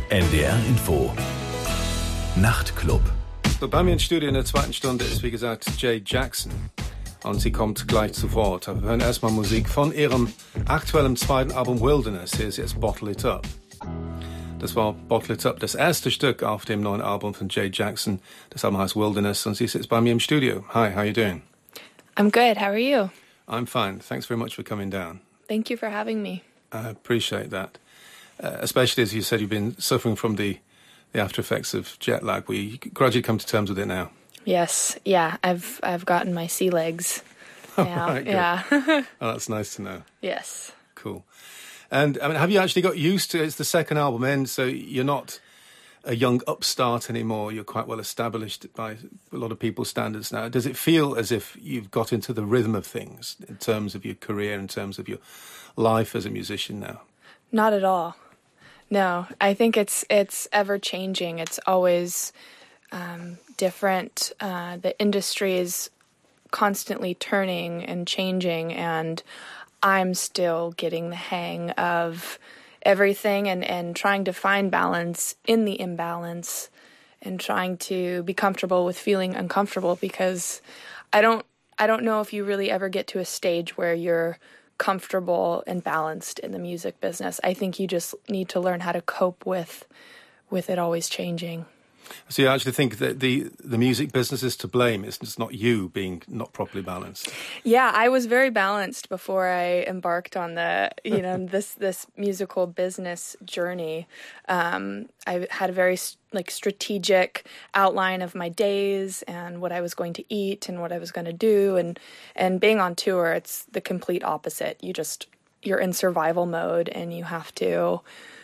NDR Info Nachtclub. So, bei mir im Studio in der zweiten Stunde ist, wie gesagt, Jade Jackson. Und sie kommt gleich zu Wort. Aber wir hören erstmal Musik von ihrem aktuellen zweiten Album Wilderness. Hier ist jetzt Bottle It Up. Das war Bottle It Up, das erste Stück auf dem neuen Album von Jade Jackson. Das Album heißt Wilderness und sie ist jetzt bei mir im Studio. Hi, how are you doing? I'm good. How are you? I'm fine. Thanks very much for coming down. Thank you for having me. I appreciate that. Especially as you said, you've been suffering from the after effects of jet lag. We gradually come to terms with it now. Yes. Yeah. I've gotten my sea legs now. Right, good. Yeah. Oh, that's nice to know. Yes. Cool. And I mean, have you actually got used to it? It's the second album in, so you're not a young upstart anymore. You're quite well established by a lot of people's standards now. Does it feel as if you've got into the rhythm of things in terms of your career, in terms of your life as a musician now? Not at all. No, I think it's ever changing. It's always different. The industry is constantly turning and changing, and I'm still getting the hang of everything and trying to find balance in the imbalance and trying to be comfortable with feeling uncomfortable, because I don't know if you really ever get to a stage where you're comfortable and balanced in the music business. I think you just need to learn how to cope with it always changing. So you actually think that the music business is to blame? It's not you being not properly balanced? Yeah, I was very balanced before I embarked on the, this musical business journey. I had a very strategic outline of my days and what I was going to eat and what I was going to do. And being on tour, it's the complete opposite. You're in survival mode and you have to,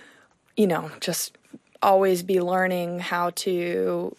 just always be learning how to,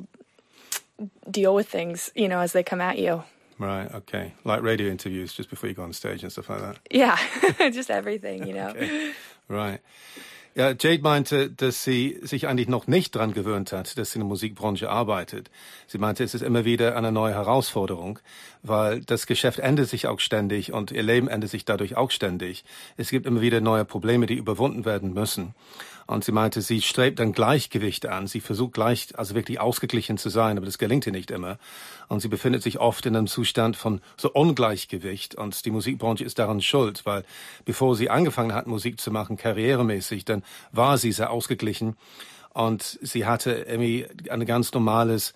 deal with things, as they come at you. Right, okay. Like radio interviews just before you go on stage and stuff like that? Yeah, just everything, Okay. Right. Ja, Jade meinte, dass sie sich eigentlich noch nicht dran gewöhnt hat, dass sie in der Musikbranche arbeitet. Sie meinte, es ist immer wieder eine neue Herausforderung, weil das Geschäft ändert sich auch ständig und ihr Leben ändert sich dadurch auch ständig. Es gibt immer wieder neue Probleme, die überwunden werden müssen. Und sie meinte, sie strebt ein Gleichgewicht an. Sie versucht wirklich ausgeglichen zu sein, aber das gelingt ihr nicht immer. Und sie befindet sich oft in einem Zustand von so Ungleichgewicht. Und die Musikbranche ist daran schuld, weil bevor sie angefangen hat, Musik zu machen, karrieremäßig, dann war sie sehr ausgeglichen. Und sie hatte irgendwie ein ganz normales,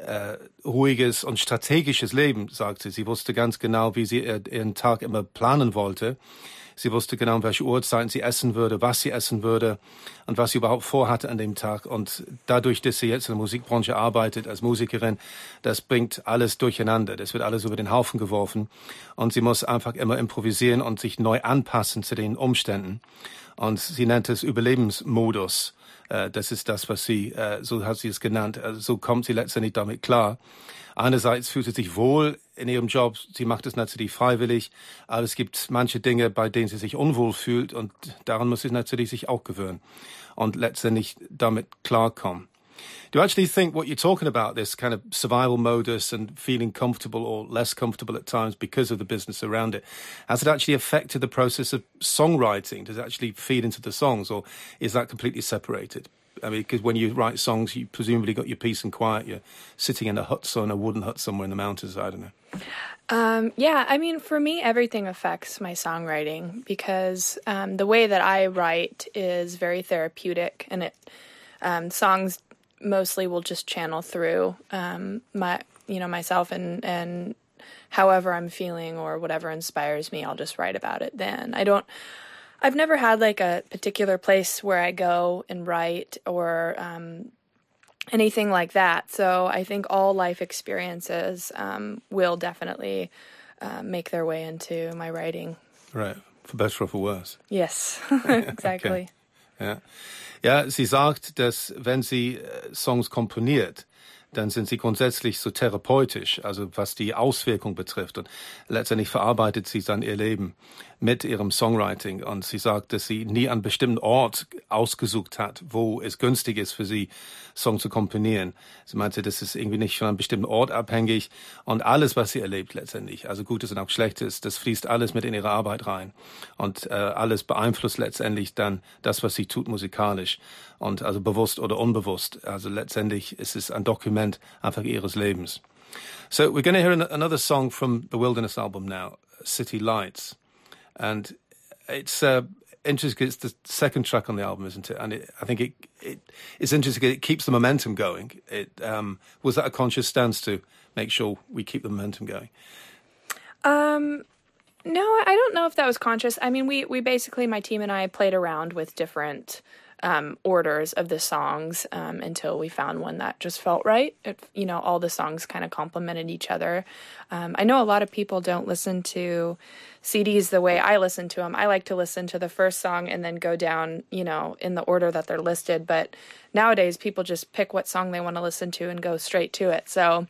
ruhiges und strategisches Leben, sagte sie. Sie wusste ganz genau, wie sie ihren Tag immer planen wollte. Sie wusste genau, welche Uhrzeiten sie essen würde, was sie essen würde und was sie überhaupt vorhatte an dem Tag. Und dadurch, dass sie jetzt in der Musikbranche arbeitet als Musikerin, das bringt alles durcheinander. Das wird alles über den Haufen geworfen. Und sie muss einfach immer improvisieren und sich neu anpassen zu den Umständen. Und sie nennt es Überlebensmodus. Das ist das, was so hat sie es genannt. So kommt sie letztendlich damit klar. Einerseits fühlt sie sich wohl in ihrem Job, sie macht es natürlich freiwillig, aber es gibt manche Dinge, bei denen sie sich unwohl fühlt und daran muss sie natürlich sich auch gewöhnen und letztendlich damit klarkommen. Do you actually think what you're talking about, this kind of survival modus and feeling comfortable or less comfortable at times because of the business around it, has it actually affected the process of songwriting? Does it actually feed into the songs, or is that completely separated? I mean, because when you write songs, you presumably got your peace and quiet. You're sitting in a wooden hut somewhere in the mountains, I don't know. Yeah, I mean, for me, everything affects my songwriting because the way that I write is very therapeutic, and songs mostly will just channel through myself and however I'm feeling or whatever inspires me, I'll just write about it then. I've never had like a particular place where I go and write or anything like that. So I think all life experiences will definitely make their way into my writing. Right, for better or for worse. Yes, exactly. Okay. Ja, sie sagt, dass wenn sie Songs komponiert, dann sind sie grundsätzlich so therapeutisch, also was die Auswirkung betrifft. Und letztendlich verarbeitet sie dann ihr Leben mit ihrem Songwriting. Und sie sagt, dass sie nie einen bestimmten Ort ausgesucht hat, wo es günstig ist für sie, Song zu komponieren. Sie meinte, das ist irgendwie nicht von einem bestimmten Ort abhängig. Und alles, was sie erlebt letztendlich, also Gutes und auch Schlechtes, das fließt alles mit in ihre Arbeit rein. Und alles beeinflusst letztendlich dann das, was sie tut musikalisch. Und also bewusst oder unbewusst. Also letztendlich ist es ein Dokument einfach ihres Lebens. So we're going to hear another song from the Wilderness album now, City Lights. And it's interesting. It's the second track on the album, isn't it? And I think it's interesting. It keeps the momentum going. Was that a conscious stance to make sure we keep the momentum going? No, I don't know if that was conscious. I mean, we basically, my team and I played around with different orders of the songs until we found one that just felt right. All the songs kind of complemented each other. I know a lot of people don't listen to CDs the way I listen to them. I like to listen to the first song and then go down, in the order that they're listed. But nowadays, people just pick what song they want to listen to and go straight to it. So,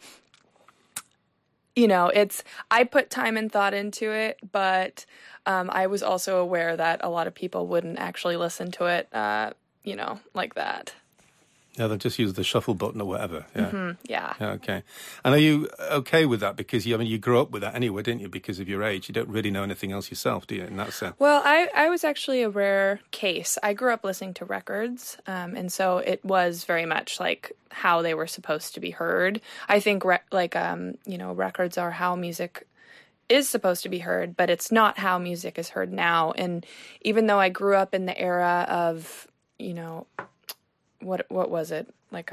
I put time and thought into it, but I was also aware that a lot of people wouldn't actually listen to it, like that. Yeah, they'll just use the shuffle button or whatever. Yeah. Mm-hmm, yeah. Yeah, okay. And are you okay with that? Because you grew up with that anyway, didn't you? Because of your age. You don't really know anything else yourself, do you, in that sense? Well, I was actually a rare case. I grew up listening to records, and so it was very much like how they were supposed to be heard. I think, records are how music is supposed to be heard, but it's not how music is heard now. And even though I grew up in the era of, what was it? Like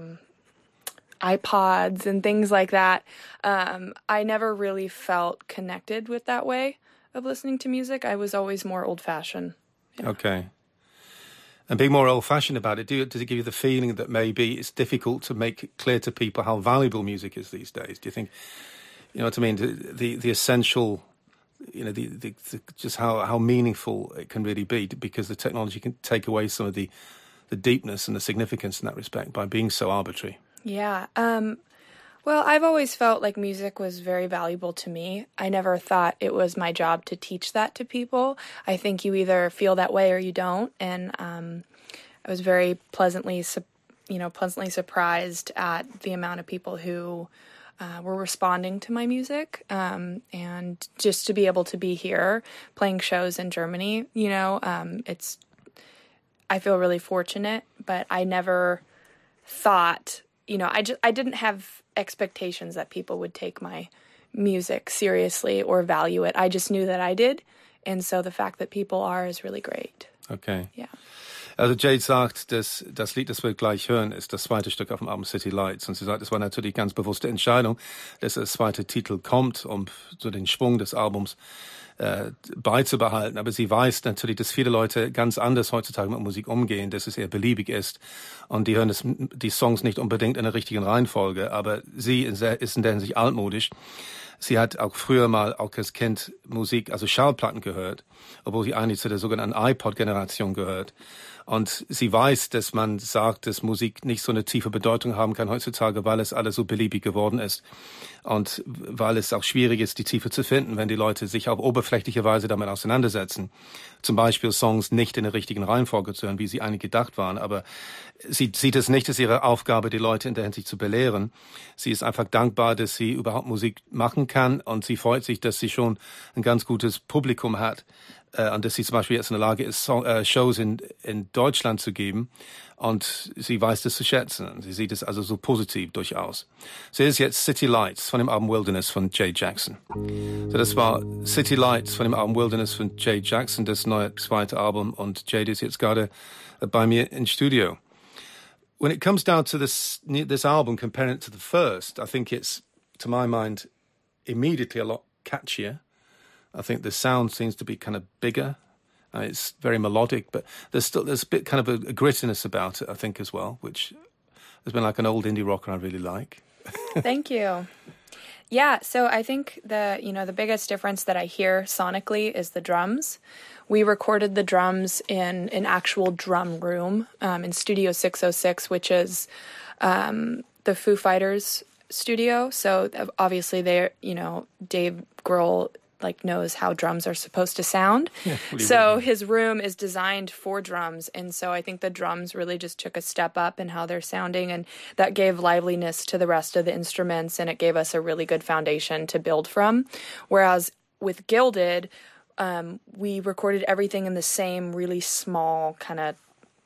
iPods and things like that. I never really felt connected with that way of listening to music. I was always more old-fashioned. Okay. And being more old-fashioned about it, does it give you the feeling that maybe it's difficult to make it clear to people how valuable music is these days? Do you think, you know what I mean, the essential, the just how meaningful it can really be, because the technology can take away some of the deepness and the significance in that respect by being so arbitrary? Yeah. Well, I've always felt like music was very valuable to me. I never thought it was my job to teach that to people. I think you either feel that way or you don't. And I was very pleasantly surprised at the amount of people who were responding to my music. And just to be able to be here playing shows in Germany, I feel really fortunate, but I never thought, I didn't have expectations that people would take my music seriously or value it. I just knew that I did. And so the fact that people are is really great. Okay. Ja. Also Jade sagt, dass das Lied, das wir gleich hören, ist das zweite Stück auf dem Album City Lights. Und sie sagt, es war natürlich ganz bewusste Entscheidung, dass das zweite Titel kommt, um so den Schwung des Albums beizubehalten. Aber sie weiß natürlich, dass viele Leute ganz anders heutzutage mit Musik umgehen, dass es eher beliebig ist. Und die hören die Songs nicht unbedingt in der richtigen Reihenfolge. Aber sie ist in der Hinsicht altmodisch. Sie hat auch früher mal, auch als Kind, Musik, also Schallplatten gehört, obwohl sie eigentlich zu der sogenannten iPod-Generation gehört. Und sie weiß, dass man sagt, dass Musik nicht so eine tiefe Bedeutung haben kann heutzutage, weil es alles so beliebig geworden ist. Und weil es auch schwierig ist, die Tiefe zu finden, wenn die Leute sich auf oberflächliche Weise damit auseinandersetzen. Zum Beispiel Songs nicht in der richtigen Reihenfolge zu hören, wie sie eigentlich gedacht waren. Aber sie sieht es nicht als ihre Aufgabe, die Leute in der Hinsicht zu belehren. Sie ist einfach dankbar, dass sie überhaupt Musik machen kann. Und sie freut sich, dass sie schon ein ganz gutes Publikum hat. Und dass sie zum Beispiel jetzt in der Lage ist, Shows in Deutschland zu geben. Und sie weiß das zu schätzen. Sie sieht es also so positiv durchaus. So ist jetzt City Lights von dem Album Wilderness von Jade Jackson. So das war City Lights von dem Album Wilderness von Jade Jackson, das neue zweite Album. Und Jade ist jetzt gerade bei mir im Studio. When it comes down to this album, comparing it to the first, I think it's, to my mind, immediately a lot catchier. I think the sound seems to be kind of bigger. It's very melodic, but there's a bit kind of a grittiness about it, I think, as well, which has been like an old indie rocker I really like. Thank you. Yeah, so I think the biggest difference that I hear sonically is the drums. We recorded the drums in an actual drum room in Studio 606, which is the Foo Fighters studio. So obviously Dave Grohl like knows how drums are supposed to sound. Yeah, so his room is designed for drums. And so I think the drums really just took a step up in how they're sounding, and that gave liveliness to the rest of the instruments, and it gave us a really good foundation to build from. Whereas with Gilded, we recorded everything in the same really small kind of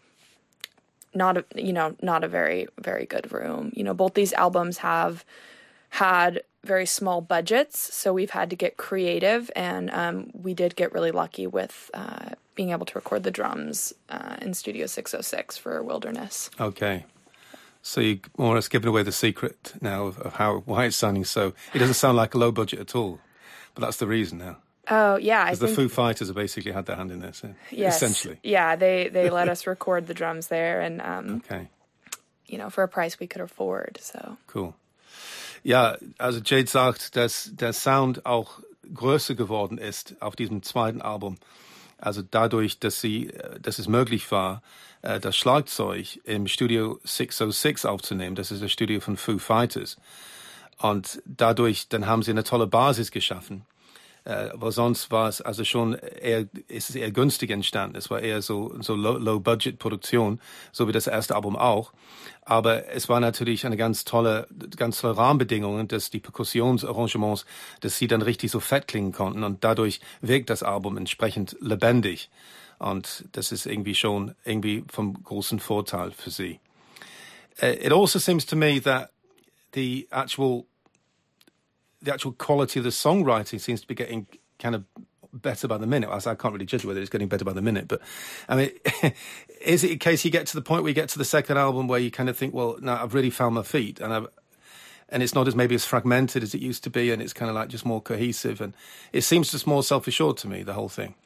not a very, very good room. Both these albums have had very small budgets, so we've had to get creative, and we did get really lucky with being able to record the drums in Studio 606 for Wilderness. Okay. So you more or less given away the secret now of why it's sounding so... It doesn't sound like a low budget at all, but that's the reason now. Oh, yeah. Because the Foo Fighters have basically had their hand in this, yes, essentially. Yeah, they let us record the drums there, and, okay. For a price we could afford, so. Cool. Ja, also Jade sagt, dass der Sound auch größer geworden ist auf diesem zweiten Album. Also dadurch, dass es möglich war, das Schlagzeug im Studio 606 aufzunehmen. Das ist das Studio von Foo Fighters. Und dadurch, dann haben sie eine tolle Basis geschaffen. Weil sonst war es also schon ist es eher günstig entstanden. Es war eher so Low-Budget-Produktion, so wie das erste Album auch. Aber es war natürlich eine ganz tolle Rahmenbedingungen, dass die Perkussionsarrangements, dass sie dann richtig so fett klingen konnten, und dadurch wirkt das Album entsprechend lebendig. Und das ist irgendwie schon vom großen Vorteil für sie. It also seems to me that the actual quality of the songwriting seems to be getting kind of better by the minute. I can't really judge whether it's getting better by the minute, but I mean, is it a case you get to the point where you get to the second album where you kind of think, well, no, I've really found my feet, and it's not maybe as fragmented as it used to be, and it's kind of like just more cohesive, and it seems just more self-assured to me, the whole thing.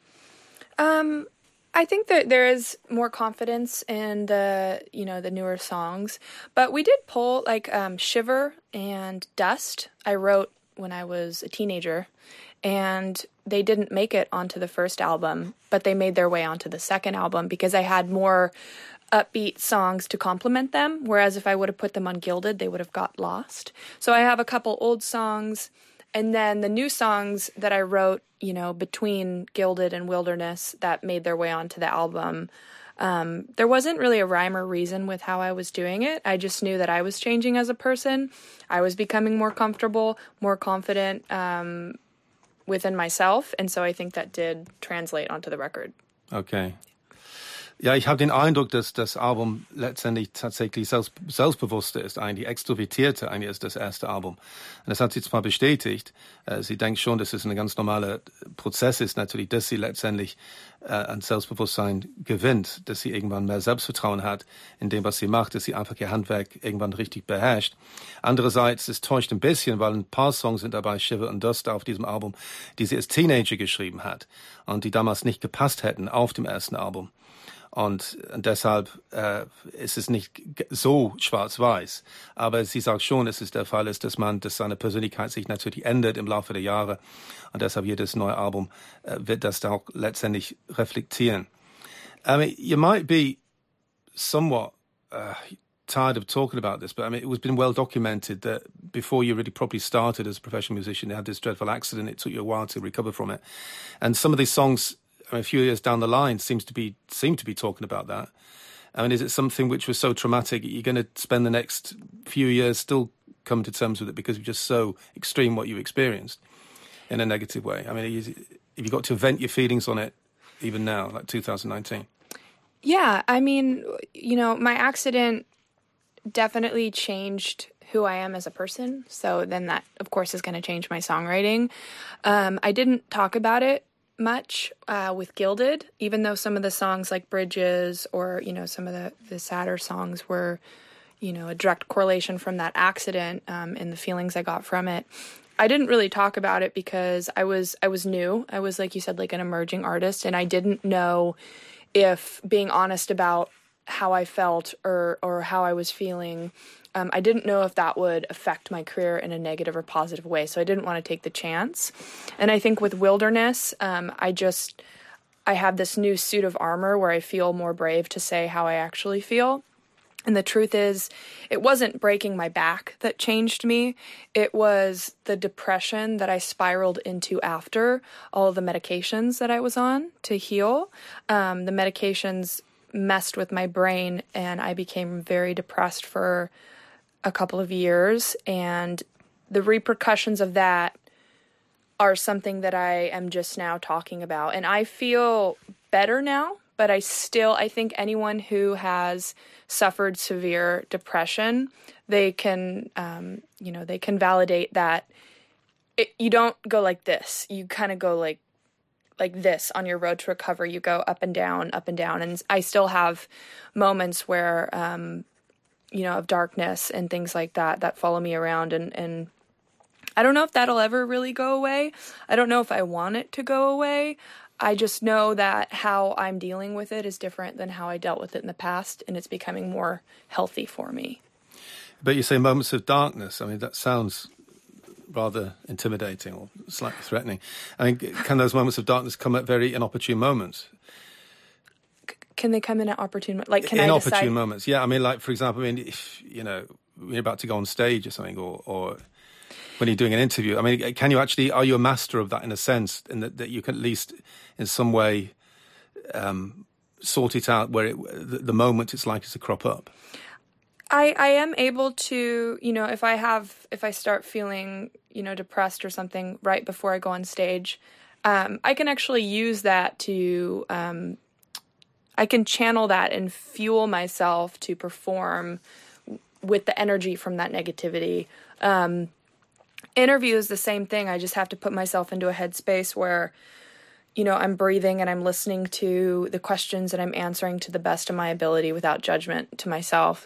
I think that there is more confidence in the newer songs, but we did pull like Shiver and Dust. I wrote when I was a teenager, and they didn't make it onto the first album, but they made their way onto the second album because I had more upbeat songs to complement them, whereas if I would have put them on Gilded, they would have got lost. So I have a couple old songs, and then the new songs that I wrote, between Gilded and Wilderness that made their way onto the album. There wasn't really a rhyme or reason with how I was doing it. I just knew that I was changing as a person. I was becoming more comfortable, more confident within myself. And so I think that did translate onto the record. Okay. Ja, ich habe den Eindruck, dass das Album letztendlich tatsächlich selbstbewusster ist, eigentlich extrovertierter eigentlich als das erste Album. Und das hat sie zwar bestätigt, sie denkt schon, dass es ein ganz normaler Prozess ist, natürlich, dass sie letztendlich an Selbstbewusstsein gewinnt, dass sie irgendwann mehr Selbstvertrauen hat in dem, was sie macht, dass sie einfach ihr Handwerk irgendwann richtig beherrscht. Andererseits, es täuscht ein bisschen, weil ein paar Songs sind dabei, Shiver und Dust auf diesem Album, die sie als Teenager geschrieben hat und die damals nicht gepasst hätten auf dem ersten Album. Und deshalb ist es nicht so schwarz-weiß. Aber sie sagt schon, dass es der Fall ist, dass seine Persönlichkeit sich natürlich ändert im Laufe der Jahre. Und deshalb jedes neue Album wird das dann auch letztendlich reflektieren. I mean, you might be somewhat tired of talking about this, but I mean, it was been well documented that before you really properly started as a professional musician, you had this dreadful accident. It took you a while to recover from it. And some of these songs, a few years down the line, seem to be talking about that. I mean, is it something which was so traumatic you're going to spend the next few years still coming to terms with it because it's just so extreme what you experienced in a negative way? I mean, have you got to vent your feelings on it even now, like 2019? Yeah, I mean, my accident definitely changed who I am as a person. So then that, of course, is going to change my songwriting. I didn't talk about it much with Gilded, even though some of the songs like Bridges or, some of the sadder songs were, a direct correlation from that accident and the feelings I got from it. I didn't really talk about it because I was new. I was, like you said, like an emerging artist, and I didn't know if being honest about how I felt or how I was feeling, I didn't know if that would affect my career in a negative or positive way. So I didn't want to take the chance. And I think with Wilderness, I have this new suit of armor where I feel more brave to say how I actually feel. And the truth is, it wasn't breaking my back that changed me. It was the depression that I spiraled into after all of the medications that I was on to heal. The medications messed with my brain, and I became very depressed for a couple of years. And the repercussions of that are something that I am just now talking about. And I feel better now, but I think anyone who has suffered severe depression, they can, they can validate that you don't go like this. You kind of go like this on your road to recovery. You go up and down, up and down. And I still have moments where, of darkness and things like that follow me around. And I don't know if that'll ever really go away. I don't know if I want it to go away. I just know that how I'm dealing with it is different than how I dealt with it in the past, and it's becoming more healthy for me. But you say moments of darkness. I mean, that sounds rather intimidating or slightly threatening. I mean, can those moments of darkness come at very inopportune moments? Can they come in at opportune, like, can inopportune I decide? moments? Yeah, I mean, like, for example, if, you're about to go on stage or something, or when you're doing an interview, I mean, are you a master of that in a sense, in that you can at least in some way sort it out where the moment it's likely to crop up? I am able to, if I start feeling, depressed or something right before I go on stage, I can actually use that to, I can channel that and fuel myself to perform with the energy from that negativity. Interview is the same thing. I just have to put myself into a headspace where, I'm breathing and I'm listening to the questions and I'm answering to the best of my ability without judgment to myself.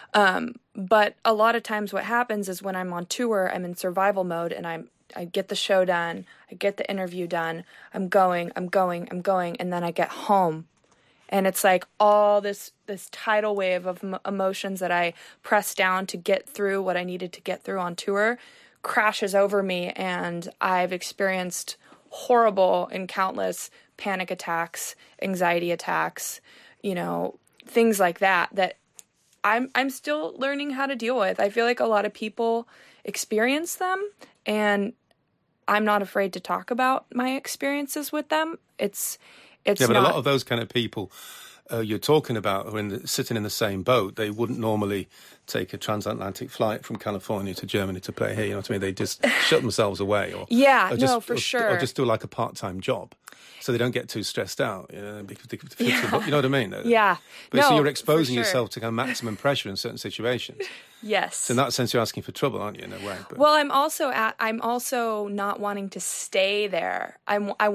But a lot of times what happens is when I'm on tour, I'm in survival mode and I get the show done, I get the interview done, I'm going, and then I get home. And it's like all this tidal wave of emotions that I pressed down to get through what I needed to get through on tour crashes over me, and I've experienced horrible and countless panic attacks, anxiety attacks, things like that I'm still learning how to deal with. I feel like a lot of people experience them, and I'm not afraid to talk about my experiences with them. It's but a lot of those kind of people you're talking about who are sitting in the same boat, they wouldn't normally take a transatlantic flight from California to Germany to play here. You know what I mean? They just shut themselves away. Or sure. Or just do like a part-time job, so they don't get too stressed out. Because you know what I mean? Yeah. But so you're exposing yourself to kind of maximum pressure in certain situations. Yes. So in that sense, you're asking for trouble, aren't you? In a way. But. Well, I'm also not wanting to stay there. I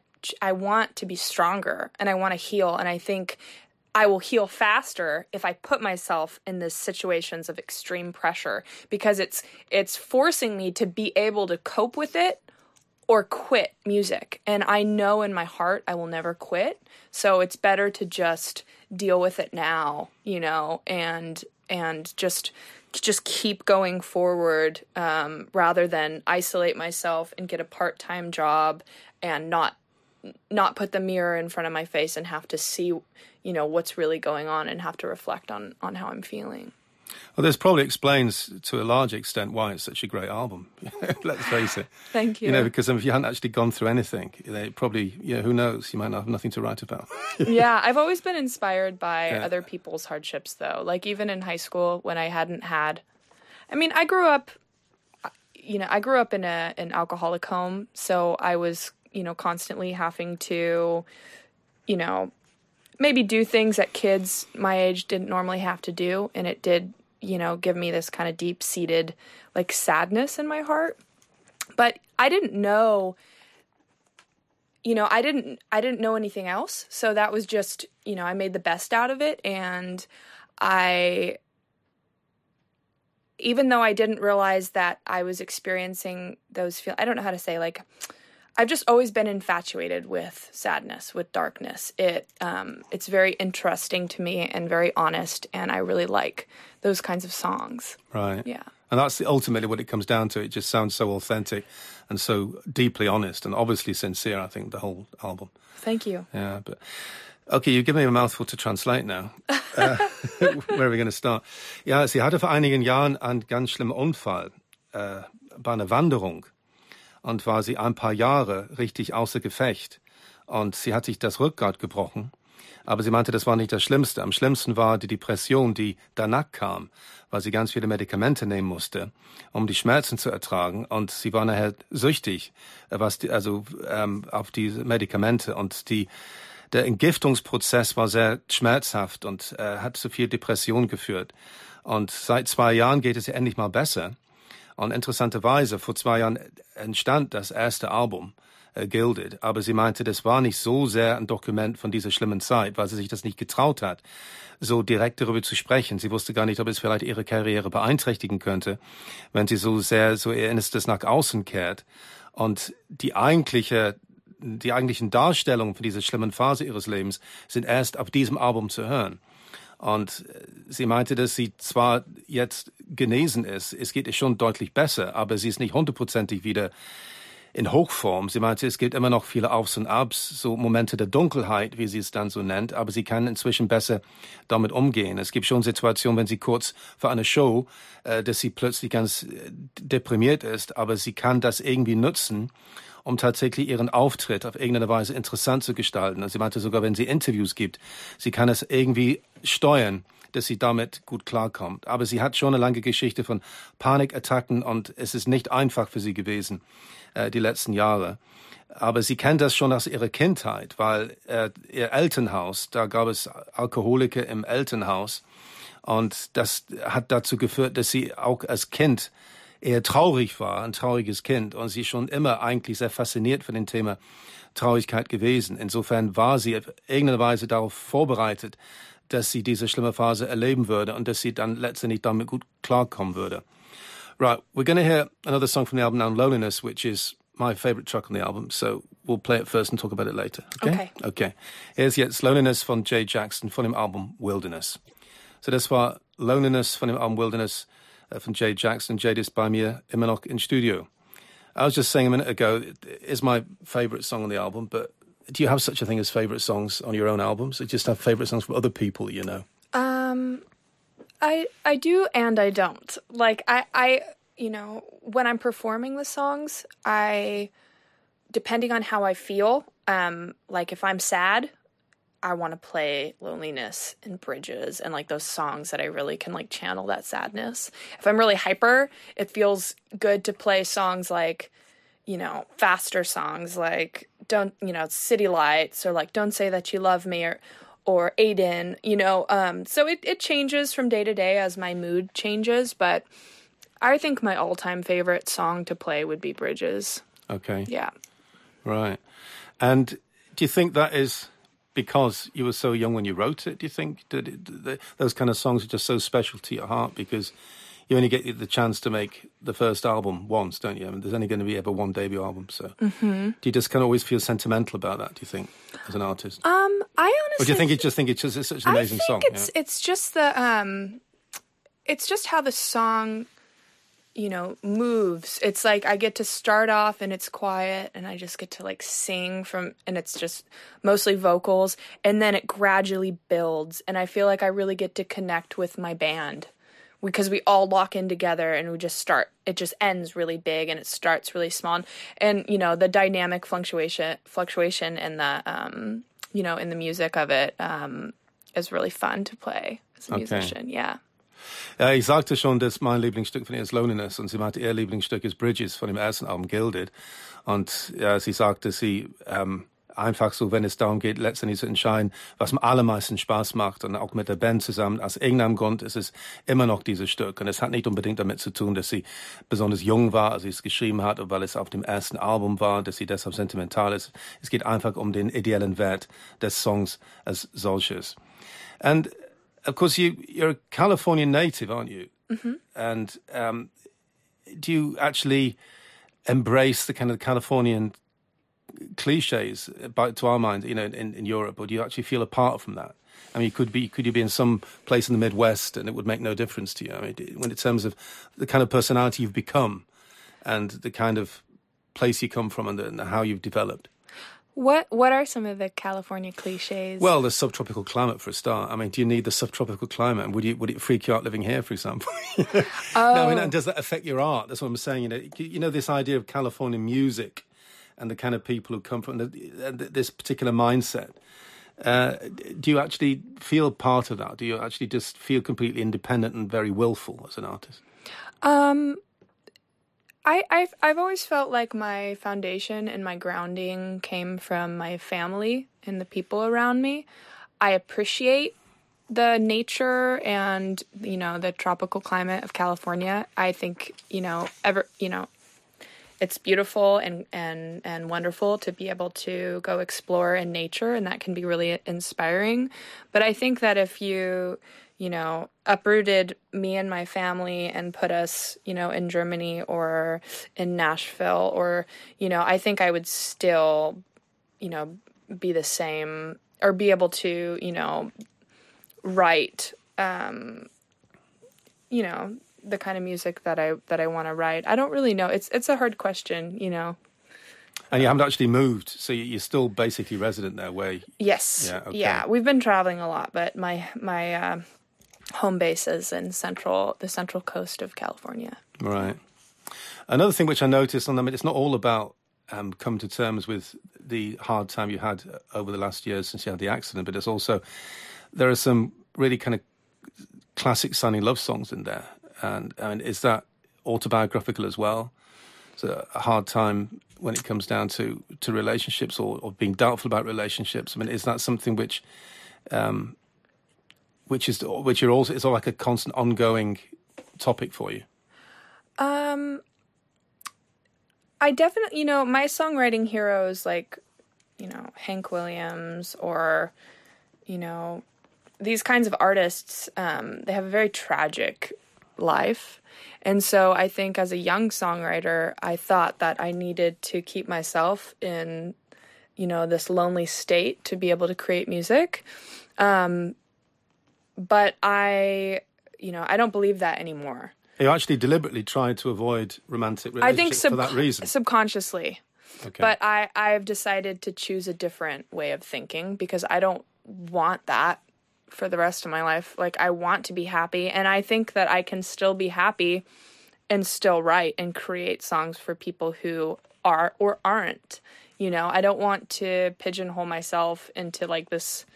want to be stronger, and I want to heal, and I think I will heal faster if I put myself in these situations of extreme pressure, because it's forcing me to be able to cope with it or quit music. And I know in my heart I will never quit, so it's better to just deal with it now, and just keep going forward, rather than isolate myself and get a part-time job and not put the mirror in front of my face and have to see, what's really going on and have to reflect on how I'm feeling. Well, this probably explains to a large extent why it's such a great album. Let's face it. Thank you. Because if you hadn't actually gone through anything, probably, who knows, you might not have nothing to write about. Yeah, I've always been inspired by other people's hardships, though. Like, even in high school, when I hadn't had... I grew up in an alcoholic home, so I was... constantly having to, maybe do things that kids my age didn't normally have to do. And it did, give me this kind of deep-seated, like, sadness in my heart. But I didn't know, I didn't know anything else. So that was just, I made the best out of it. And even though I didn't realize that I was experiencing those I don't know how to say, like, I've just always been infatuated with sadness, with darkness. It's very interesting to me and very honest, and I really like those kinds of songs. Right. Yeah. And that's ultimately what it comes down to. It just sounds so authentic and so deeply honest and obviously sincere, I think, the whole album. Thank you. Yeah, but Okay, you give me a mouthful to translate now. Where are we going to start? Ja, sie hatte vor einigen Jahren einen ganz schlimmen Unfall bei einer Wanderung und war sie ein paar Jahre richtig außer Gefecht. Und sie hat sich das Rückgrat gebrochen. Aber sie meinte, das war nicht das Schlimmste. Am schlimmsten war die Depression, die danach kam, weil sie ganz viele Medikamente nehmen musste, um die Schmerzen zu ertragen. Und sie war nachher süchtig, auf diese Medikamente. Und der Entgiftungsprozess war sehr schmerzhaft und hat zu viel Depression geführt. Und seit 2 Jahren geht es ihr endlich mal besser. Und interessanterweise, vor 2 Jahren entstand das erste Album, Gilded. Aber sie meinte, das war nicht so sehr ein Dokument von dieser schlimmen Zeit, weil sie sich das nicht getraut hat, so direkt darüber zu sprechen. Sie wusste gar nicht, ob es vielleicht ihre Karriere beeinträchtigen könnte, wenn sie so sehr so ihr Innerstes nach außen kehrt. Und die eigentlichen Darstellungen für diese schlimmen Phase ihres Lebens sind erst auf diesem Album zu hören. Und sie meinte, dass sie zwar jetzt genesen ist, es geht ihr schon deutlich besser, aber sie ist nicht 100% wieder in Hochform. Sie meinte, es gibt immer noch viele Aufs und Abs, so Momente der Dunkelheit, wie sie es dann so nennt, aber sie kann inzwischen besser damit umgehen. Es gibt schon Situationen, wenn sie kurz vor einer Show, dass sie plötzlich ganz deprimiert ist, aber sie kann das irgendwie nutzen, um tatsächlich ihren Auftritt auf irgendeine Weise interessant zu gestalten. Und sie meinte sogar, wenn sie Interviews gibt, sie kann es irgendwie steuern, dass sie damit gut klarkommt. Aber sie hat schon eine lange Geschichte von Panikattacken und es ist nicht einfach für sie gewesen, die letzten Jahre. Aber sie kennt das schon aus ihrer Kindheit, weil ihr Elternhaus, da gab es Alkoholiker im Elternhaus und das hat dazu geführt, dass sie auch als Kind eher traurig war, ein trauriges Kind und sie schon immer eigentlich sehr fasziniert von dem Thema Traurigkeit gewesen. Insofern war sie auf irgendeine Weise darauf vorbereitet, dass sie diese schlimme Phase erleben würde und dass sie dann letztendlich damit gut klarkommen würde. Right, we're going to hear another song from the album now, Loneliness, which is my favourite track on the album, so we'll play it first and talk about it later. Okay. Here's jetzt Loneliness von Jay Jackson von dem Album Wilderness. So das war Loneliness von dem Album Wilderness von Jay Jackson. Jade ist bei mir immer noch in Studio. I was just saying a minute ago, it is my favourite song on the album, but do you have such a thing as favourite songs on your own albums? Or just have favourite songs from other people, you know? I do and I don't. Like, I you know, when I'm performing the songs, depending on how I feel, like if I'm sad, I want to play Loneliness and Bridges and like those songs that I really can like channel that sadness. If I'm really hyper, it feels good to play songs like, you know, faster songs like City Lights or like Don't Say That You Love Me or Aiden, you know. So it changes from day to day as my mood changes, but I think my all-time favorite song to play would be Bridges. Okay. Yeah. Right. And do you think that is because you were so young when you wrote it? Do you think that those kind of songs are just so special to your heart because you only get the chance to make the first album once, don't you? I mean, there's only going to be ever one debut album, so do you just kind of always feel sentimental about that, do you think, as an artist? I honestly... Or do you think it's such an amazing song? It's just it's just how the song, you know, moves. It's like I get to start off and it's quiet and I just get to like sing and it's just mostly vocals, and then it gradually builds and I feel like I really get to connect with my band because we all lock in together and we just start. It just ends really big and it starts really small, and you know, the dynamic fluctuation and the you know, in the music of it is really fun to play as a musician. Yeah. Ja, ich sagte schon, dass mein Lieblingsstück von ihr ist Loneliness und sie meinte, ihr Lieblingsstück ist Bridges von dem ersten Album Gilded. Und ja, sie sagte, sie einfach so, wenn es darum geht, letztendlich zu entscheiden, was am allermeisten Spaß macht und auch mit der Band zusammen, aus irgendeinem Grund ist es immer noch dieses Stück. Und es hat nicht unbedingt damit zu tun, dass sie besonders jung war, als sie es geschrieben hat, oder weil es auf dem ersten Album war, dass sie deshalb sentimental ist. Es geht einfach um den ideellen Wert des Songs als solches. And of course, you're a Californian native, aren't you? Mm-hmm. And do you actually embrace the kind of Californian cliches to our mind, you know, in Europe, or do you actually feel apart from that? I mean, could you be in some place in the Midwest and it would make no difference to you? I mean, when in terms of the kind of personality you've become and the kind of place you come from and how you've developed. What are some of the California cliches? Well, the subtropical climate for a start. I mean, do you need the subtropical climate? And would it freak you out living here, for example? No, I mean, and does that affect your art? That's what I'm saying. You know, this idea of Californian music and the kind of people who come from this particular mindset. Do you actually feel part of that? Do you actually just feel completely independent and very willful as an artist? I've always felt like my foundation and my grounding came from my family and the people around me. I appreciate the nature and, you know, the tropical climate of California. I think, it's beautiful and wonderful to be able to go explore in nature, and that can be really inspiring. But I think that if you uprooted me and my family and put us, in Germany or in Nashville or, I think I would still, be the same or be able to, write, the kind of music that I want to write. I don't really know. It's a hard question, And you haven't actually moved, so you're still basically resident there, Yes. Yeah, okay. Yeah. We've been traveling a lot, but my home base is in the central coast of California. Right. Another thing which I noticed, it's not all about come to terms with the hard time you had over the last years since you had the accident, but it's also, there are some really kind of classic sounding love songs in there. And I mean, is that autobiographical as well? It's a hard time when it comes down to relationships or being doubtful about relationships. I mean, is that something which is all like a constant ongoing topic for you? I definitely, my songwriting heroes like, Hank Williams or, these kinds of artists, they have a very tragic life. And so I think as a young songwriter, I thought that I needed to keep myself in, this lonely state to be able to create music. But I don't believe that anymore. You actually deliberately tried to avoid romantic relationships for that reason? Subconsciously. Okay. But I've decided to choose a different way of thinking because I don't want that for the rest of my life. Like, I want to be happy, and I think that I can still be happy and still write and create songs for people who are or aren't. I don't want to pigeonhole myself into like this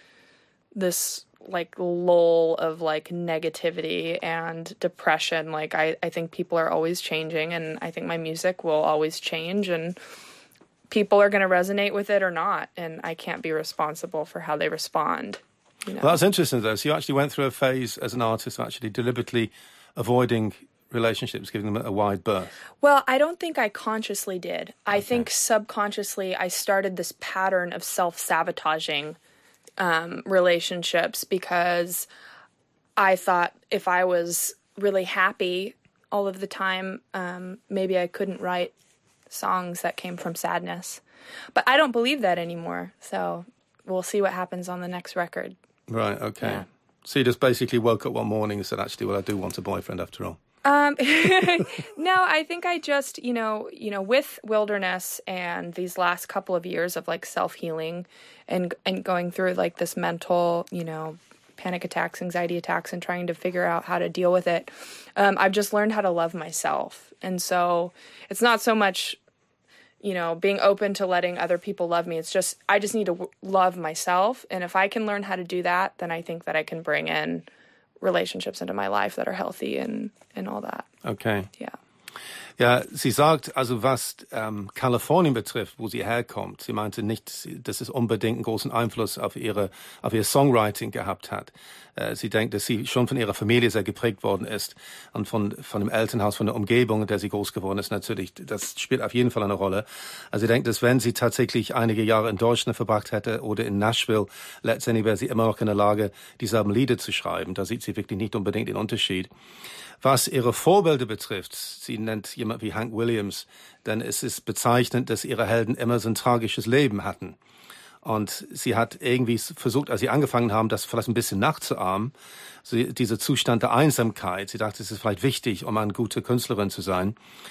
like lull of like negativity and depression. Like I think people are always changing, and I think my music will always change, and people are going to resonate with it or not, and I can't be responsible for how they respond. Well, that's interesting though. So you actually went through a phase as an artist actually deliberately avoiding relationships, giving them a wide berth. Well, I don't think I consciously did. I think subconsciously I started this pattern of self-sabotaging relationships because I thought if I was really happy all of the time, maybe I couldn't write songs that came from sadness. But I don't believe that anymore. So we'll see what happens on the next record. Right, okay. Yeah. So you just basically woke up one morning and said, actually, well, I do want a boyfriend after all. No, I think I just, with Wilderness and these last couple of years of like self-healing and going through like this mental, panic attacks, anxiety attacks, and trying to figure out how to deal with it, I've just learned how to love myself. And so it's not so much, being open to letting other people love me. It's just, I just need to love myself. And if I can learn how to do that, then I think that I can bring in relationships into my life that are healthy and all that. Okay. Ja. Ja, sie sagt, also was Kalifornien betrifft, wo sie herkommt, sie meinte nicht, dass es unbedingt einen großen Einfluss auf ihr Songwriting gehabt hat. Sie denkt, dass sie schon von ihrer Familie sehr geprägt worden ist und von dem Elternhaus, von der Umgebung, in der sie groß geworden ist, natürlich, das spielt auf jeden Fall eine Rolle. Also sie denkt, dass wenn sie tatsächlich einige Jahre in Deutschland verbracht hätte oder in Nashville, letztendlich wäre sie immer noch in der Lage, dieselben Lieder zu schreiben. Da sieht sie wirklich nicht unbedingt den Unterschied. Was ihre Vorbilder betrifft, sie nennt jemand wie Hank Williams, denn es ist bezeichnend, dass ihre Helden immer so ein tragisches Leben hatten. Und sie hat irgendwie versucht, als sie angefangen haben, das vielleicht ein bisschen nachzuahmen, dieser Zustand der Einsamkeit. Sie dachte, es ist vielleicht wichtig, um eine gute Künstlerin zu sein.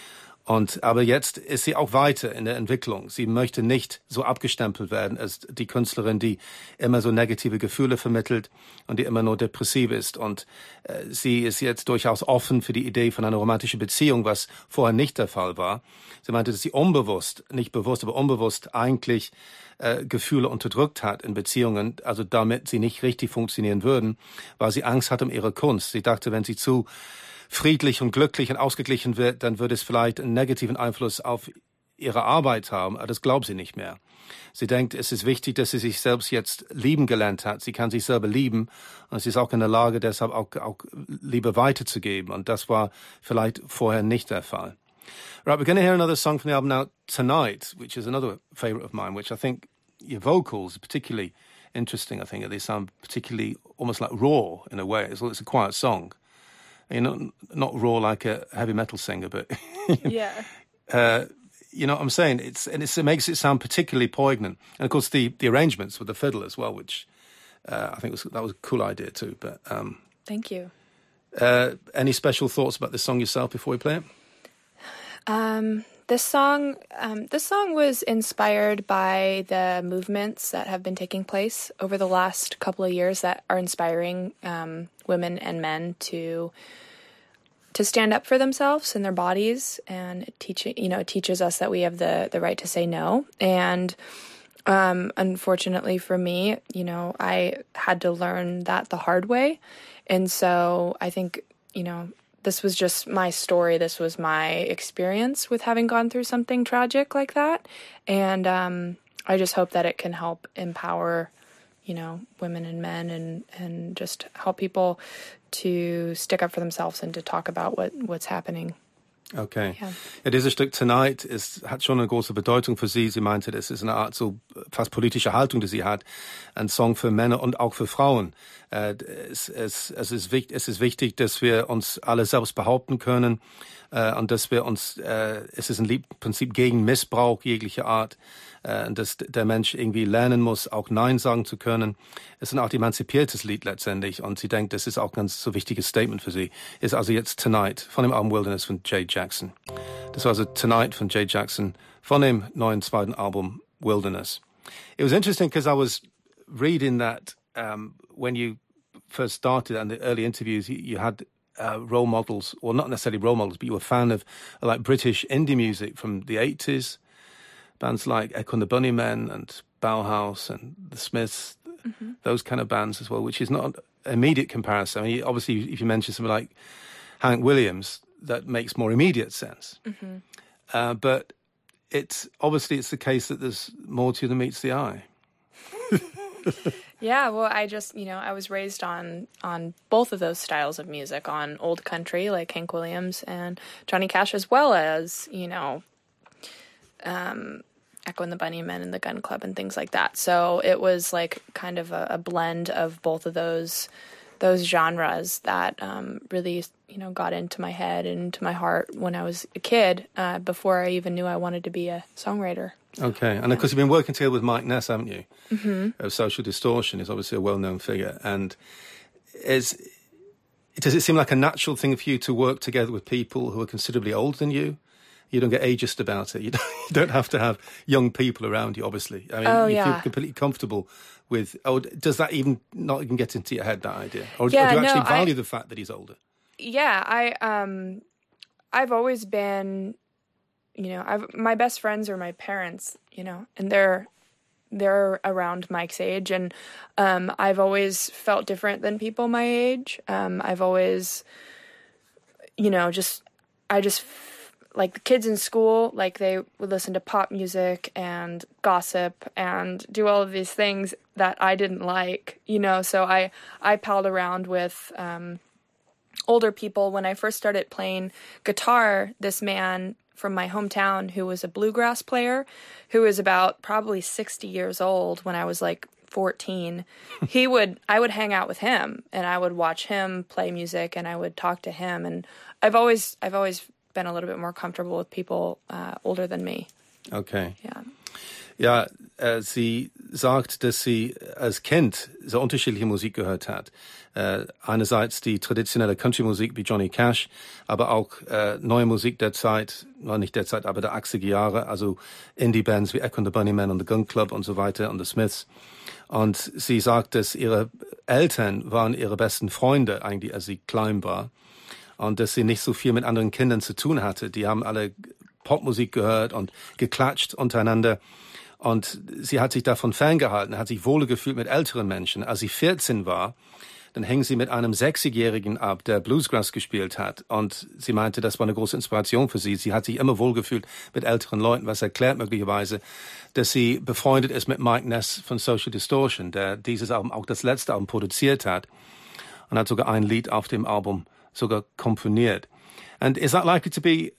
Aber jetzt ist sie auch weiter in der Entwicklung. Sie möchte nicht so abgestempelt werden als die Künstlerin, die immer so negative Gefühle vermittelt und die immer nur depressiv ist. Und sie ist jetzt durchaus offen für die Idee von einer romantischen Beziehung, was vorher nicht der Fall war. Sie meinte, dass sie unbewusst, nicht bewusst, aber unbewusst eigentlich Gefühle unterdrückt hat in Beziehungen, also damit sie nicht richtig funktionieren würden, weil sie Angst hat um ihre Kunst. Sie dachte, wenn sie zu friedlich und glücklich und ausgeglichen wird, dann würde es vielleicht einen negativen Einfluss auf ihre Arbeit haben. Aber das glaubt sie nicht mehr. Sie denkt, es ist wichtig, dass sie sich selbst jetzt lieben gelernt hat. Sie kann sich selber lieben und sie ist auch in der Lage, deshalb auch Liebe weiterzugeben. Und das war vielleicht vorher nicht der Fall. Right, we're going to hear another song from the album now, Tonight, which is another favourite of mine, which I think your vocals are particularly interesting. I think they sound particularly almost like raw in a way. It's a quiet song. You know, not raw like a heavy metal singer, but Yeah. You know what I'm saying? It makes it sound particularly poignant, and of course the arrangements with the fiddle as well, which I think that was a cool idea too. But Thank you. any special thoughts about this song yourself before we play it? This song was inspired by the movements that have been taking place over the last couple of years that are inspiring women and men to stand up for themselves and their bodies, and it teaches us that we have the right to say no. And unfortunately for me, I had to learn that the hard way, and so I think this was just my story. This was my experience with having gone through something tragic like that. And I just hope that it can help empower, women and men and just help people to stick up for themselves and to talk about what's happening. Okay. Ja. Ja, dieses Stück Tonight hat schon eine große Bedeutung für sie. Sie meinte, das ist eine Art so fast politische Haltung, die sie hat. Ein Song für Männer und auch für Frauen. Es ist wichtig, dass wir uns alle selbst behaupten können und dass wir es ist ein Lied im Prinzip gegen Missbrauch jeglicher Art. Dass der Mensch irgendwie lernen muss, auch Nein sagen zu können. Es ist ein Art emanzipiertes Lied letztendlich und sie denkt, das ist auch ein ganz so wichtiges Statement für sie. Ist also jetzt Tonight von dem Album Wilderness von Jade Jackson. Das war also Tonight von Jade Jackson von dem neuen zweiten Album Wilderness. It was interesting because I was reading that when you first started and the early interviews, you had role models, or not necessarily role models, but you were a fan of like British indie music from the 80s. Bands like Echo and the Bunnymen and Bauhaus and the Smiths, those kind of bands as well, which is not an immediate comparison. I mean, obviously, if you mention something like Hank Williams, that makes more immediate sense. But it's the case that there's more to you than meets the eye. Yeah, well, I just, I was raised on both of those styles of music, on old country like Hank Williams and Johnny Cash, as well as, Echo and the Bunnymen and the Gun Club and things like that. So it was like kind of a blend of both of those genres that really, got into my head and into my heart when I was a kid, before I even knew I wanted to be a songwriter. Okay, and of course you've been working together with Mike Ness, haven't you? Of Social Distortion. Is obviously a well-known figure, and does it seem like a natural thing for you to work together with people who are considerably older than you? You don't get ageist about it. You don't have to have young people around you, obviously. I mean, you feel completely comfortable with... Oh, does that not even get into your head, that idea? Or do you actually value the fact that he's older? Yeah, I've always been, my best friends are my parents, and they're around Mike's age, and I've always felt different than people my age. I've always, like the kids in school, like they would listen to pop music and gossip and do all of these things that I didn't like, so I palled around with older people. When I first started playing guitar, this man from my hometown who was a bluegrass player, who was about probably 60 years old when I was like 14, I would hang out with him and I would watch him play music and I would talk to him, and I've always been a little bit more comfortable with people older than me. Okay. Yeah. Ja, sie sagt, dass sie als Kind sehr unterschiedliche Musik gehört hat. Einerseits die traditionelle Country-Musik wie Johnny Cash, aber auch neue Musik der Zeit, nicht der Zeit, aber der 80er Jahre, also Indie-Bands wie Echo and the Bunnymen und The Gun Club und so weiter und The Smiths. Und sie sagt, dass ihre Eltern waren ihre besten Freunde eigentlich, als sie klein war. Und dass sie nicht so viel mit anderen Kindern zu tun hatte. Die haben alle Popmusik gehört und geklatscht untereinander. Und sie hat sich davon ferngehalten, hat sich wohler gefühlt mit älteren Menschen. Als sie 14 war, dann hing sie mit einem 60-Jährigen ab, der Bluegrass gespielt hat. Und sie meinte, das war eine große Inspiration für sie. Sie hat sich immer wohlgefühlt mit älteren Leuten, was erklärt möglicherweise, dass sie befreundet ist mit Mike Ness von Social Distortion, der dieses Album, auch das letzte Album, produziert hat. Und hat sogar ein Lied auf dem Album sogar komponiert. And is that likely to be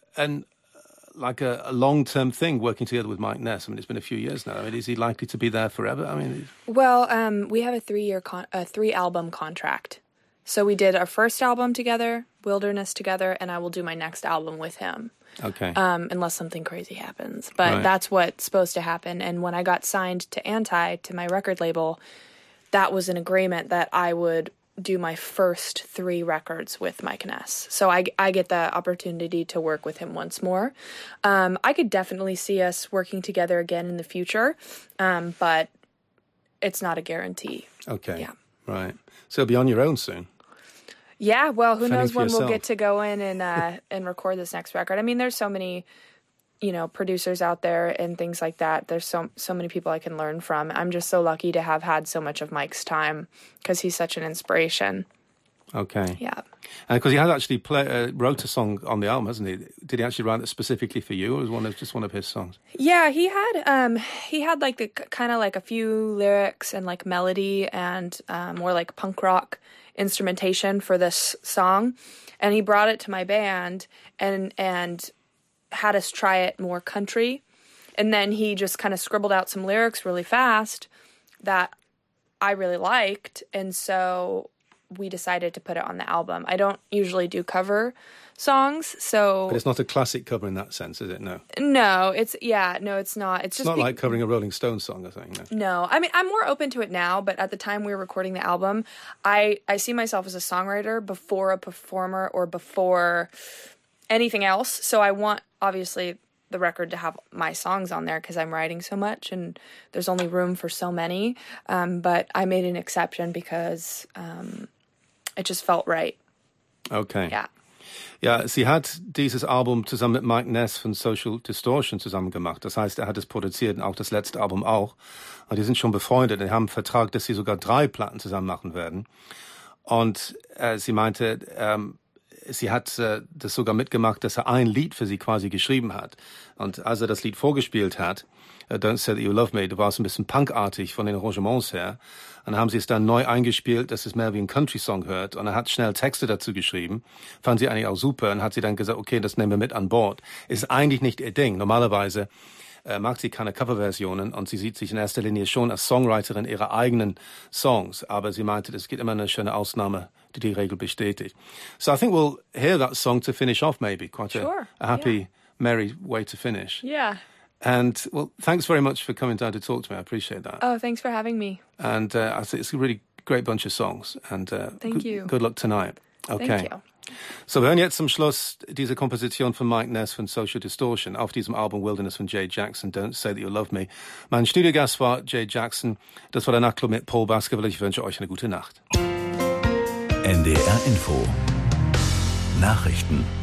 a long-term thing, working together with Mike Ness? I mean, it's been a few years now. I mean, is he likely to be there forever? I mean, well, we have a 3-album contract. So we did our first album together, Wilderness together, and I will do my next album with him. Okay. Unless something crazy happens. But Right. That's what's supposed to happen. And when I got signed to Anti, to my record label, that was an agreement that I would do my first 3 records with Mike Ness. So I get the opportunity to work with him once more. I could definitely see us working together again in the future, but it's not a guarantee. Okay. Yeah. Right. So be on your own soon. Yeah, well, who Fending knows for when we'll yourself. get to go in and record this next record. I mean, there's so many, producers out there and things like that. There's so many people I can learn from. I'm just so lucky to have had so much of Mike's time because he's such an inspiration. Okay. Yeah. Because he had actually wrote a song on the album, hasn't he? Did he actually write it specifically for you, or was it just one of his songs? Yeah, he had like the kind of like a few lyrics and like melody and more like punk rock instrumentation for this song, and he brought it to my band and had us try it more country, and then he just kind of scribbled out some lyrics really fast that I really liked, and so we decided to put it on the album. I don't usually do cover songs, so But it's not a classic cover in that sense, is it? No. no, it's not. It's It's just not like covering a Rolling Stones song or something, no. No, I mean, I'm more open to it now, but at the time we were recording the album, I see myself as a songwriter before a performer or before anything else. So I want, obviously, the record to have my songs on there because I'm writing so much and there's only room for so many. But I made an exception because it just felt right. Okay. Yeah. Ja, sie hat dieses Album zusammen mit Mike Ness von Social Distortion zusammen gemacht. Das heißt, er hat es produziert und auch das letzte Album auch. Und die sind schon befreundet. Die haben einen Vertrag, dass sie sogar 3 Platten zusammen machen werden. Und sie meinte, sie hat das sogar mitgemacht, dass er ein Lied für sie quasi geschrieben hat. Und als er das Lied vorgespielt hat, Don't Say That You Love Me, da war es ein bisschen punkartig von den Arrangements her. Und dann haben sie es dann neu eingespielt, dass es mehr wie ein Country-Song hört. Und er hat schnell Texte dazu geschrieben. Fand sie eigentlich auch super. Und hat sie dann gesagt, okay, das nehmen wir mit an Bord. Ist eigentlich nicht ihr Ding. Normalerweise mag sie keine Coverversionen und sie sieht sich in erster Linie schon als Songwriterin ihrer eigenen Songs. Aber sie meinte, es gibt immer eine schöne Ausnahme, die die Regel bestätigt. So I think we'll hear that song to finish off, maybe. Quite Sure, a happy, yeah. merry way to finish. Yeah. And, well, thanks very much for coming down to talk to me. I appreciate that. Oh, thanks for having me. And I think it's a really great bunch of songs. And Thank you. Good luck tonight. Okay. Thank you. So, wir hören jetzt zum Schluss diese Komposition von Mike Ness von Social Distortion auf diesem Album Wilderness von Jay Jackson, Don't Say That You Love Me. Mein Studiogast war Jay Jackson. Das war der Nachtclub mit Paul Baskerville. Ich wünsche euch eine gute Nacht. NDR Info Nachrichten